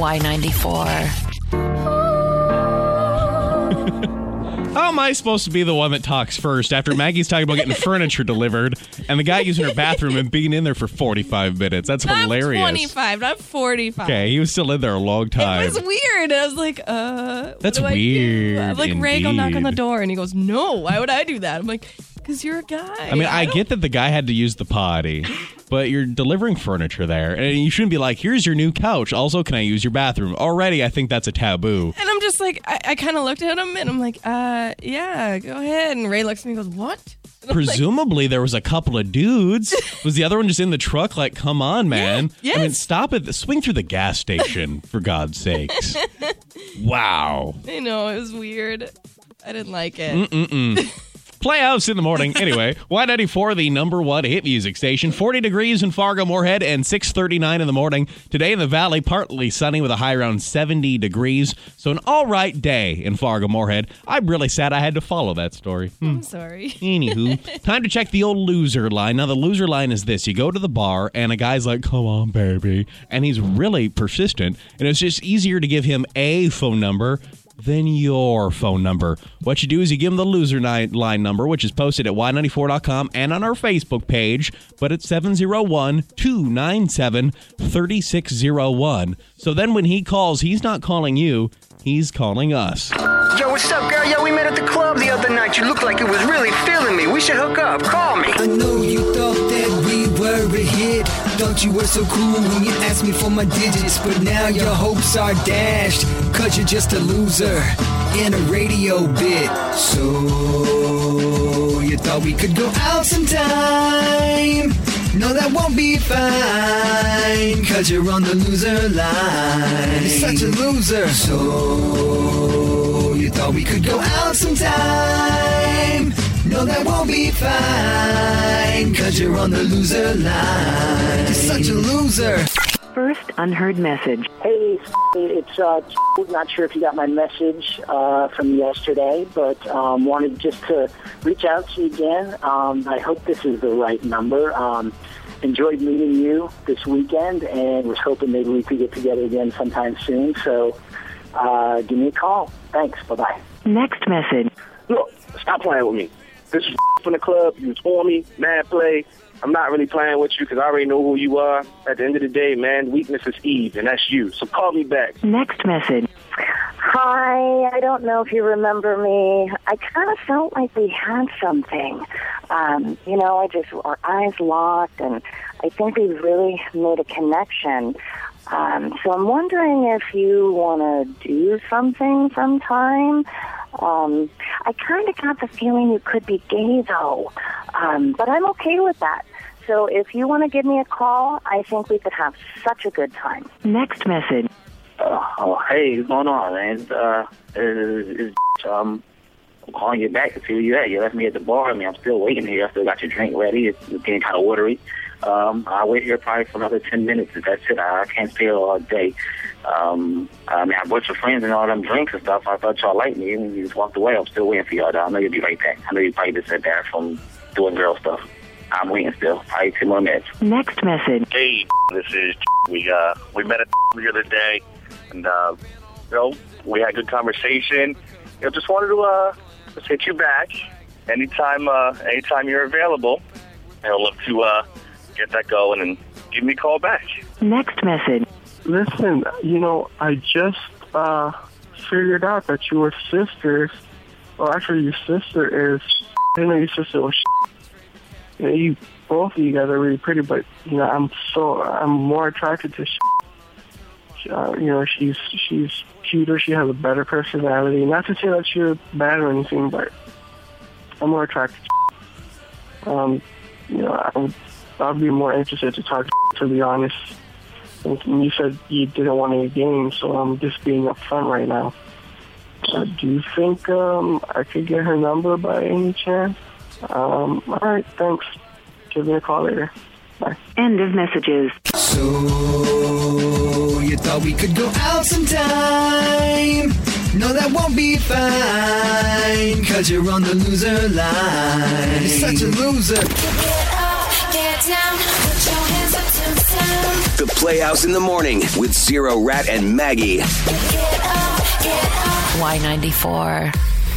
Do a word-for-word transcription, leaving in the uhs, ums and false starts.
Y ninety-four. How am I supposed to be the one that talks first after Maggie's talking about getting furniture delivered and the guy using her bathroom and being in there for forty-five minutes? That's not hilarious. Not twenty-five, not forty-five. Okay, he was still in there a long time. It was weird. I was like, uh, That's what do weird. I do? I'm like, indeed. Ray, go knock on the door. And he goes, no, why would I do that? I'm like, because you're a guy. I mean, I, I get that the guy had to use the potty, but you're delivering furniture there, and you shouldn't be like, here's your new couch. Also, can I use your bathroom? Already, I think that's a taboo. And I'm just like, I, I kind of looked at him, and I'm like, uh, yeah, go ahead. And Ray looks at me and goes, what? Presumably, like, there was a couple of dudes. Was the other one just in the truck like, come on, man? Yeah, yes. I mean, stop it. Swing through the gas station, for God's sakes. Wow. I know, it was weird. I didn't like it. Mm-mm-mm. Playhouse in the morning. Anyway, Y ninety-four, the number one hit music station. forty degrees in Fargo Moorhead and six thirty-nine in the morning. Today in the valley, partly sunny with a high around seventy degrees. So an all right day in Fargo Moorhead. I'm really sad I had to follow that story. Hmm. I'm sorry. Anywho, time to check the old loser line. Now, the loser line is this. You go to the bar, and a guy's like, come on, baby. And he's really persistent. And it's just easier to give him a phone number than your phone number. What you do is you give them the loser line number, which is posted at Y ninety-four dot com and on our Facebook page, but it's seven oh one, two nine seven, three six oh one. So then when he calls, he's not calling you, he's calling us. Yo, what's up, girl? Yo, we met at the club the other night. You looked like it was really feeling me. We should hook up. Call me. I know you thought that we were a hit. Thought you were so cool when you asked me for my digits. But now your hopes are dashed, cause you're just a loser in a radio bit. So you thought we could go out sometime. No, that won't be fine, cause you're on the loser line. You're such a loser. So you thought we could go out sometime. No, that won't be fine, cause you're on the loser line. You're such a loser. First unheard message. Hey, it's uh, not sure if you got my message uh, from yesterday, but um, wanted just to reach out to you again. Um, I hope this is the right number. Um, enjoyed meeting you this weekend and was hoping maybe we could get together again sometime soon. So uh, give me a call. Thanks. Bye-bye. Next message. Look, stop playing with me. This is from the club. You was on me. Mad play. I'm not really playing with you because I already know who you are. At the end of the day, man, weakness is Eve, and that's you. So call me back. Next message. Hi, I don't know if you remember me. I kind of felt like we had something. Um, you know, I just, our eyes locked, and I think we really made a connection. Um, so I'm wondering if you want to do something sometime. Um, I kind of got the feeling you could be gay, though. Um, but I'm okay with that. So if you want to give me a call, I think we could have such a good time. Next message. Uh, oh, hey, what's going on, man? Uh, it's, it's, um, I'm calling you back to see where you at. You left me at the bar. I mean, I'm still waiting here. I still got your drink ready. It's, it's getting kind of watery. Um, I'll wait here probably for another ten minutes. That's it. I, I can't stay here all day. Um, I mean, I brought your friends and all them drinks and stuff. I thought y'all liked me, and you just walked away. I'm still waiting for y'all, though. I know you'll be right back. I know you probably just sat there from doing girl stuff. I'm waiting still. Probably two more minutes. Next message. Hey, this is we uh we met at the other day, and uh, you know, we had a good conversation. You know, just wanted to uh just hit you back anytime uh anytime you're available. I'd love to uh get that going and give me a call back. Next message. Listen, you know, I just uh figured out that you were sisters. Well, actually, your sister is. I didn't know your sister was. You know, you both of you guys are really pretty, but you know, I'm so I'm more attracted to. Uh, you know, she's she's cuter. She has a better personality. Not to say that you're bad or anything, but I'm more attracted to. Um, you know, I would I'd be more interested to talk to, to be honest. And you said you didn't want any games, so I'm just being upfront right now. Uh, do you think um, I could get her number by any chance? Um, all right, thanks. Give me a call later. Bye. End of messages. So you thought we could go out sometime? No, that won't be fine, cause you're on the loser line. You're such a loser. Get up, get down, put your hands up to the sound. The Playhouse in the Morning with Zero Rat and Maggie. Y ninety-four.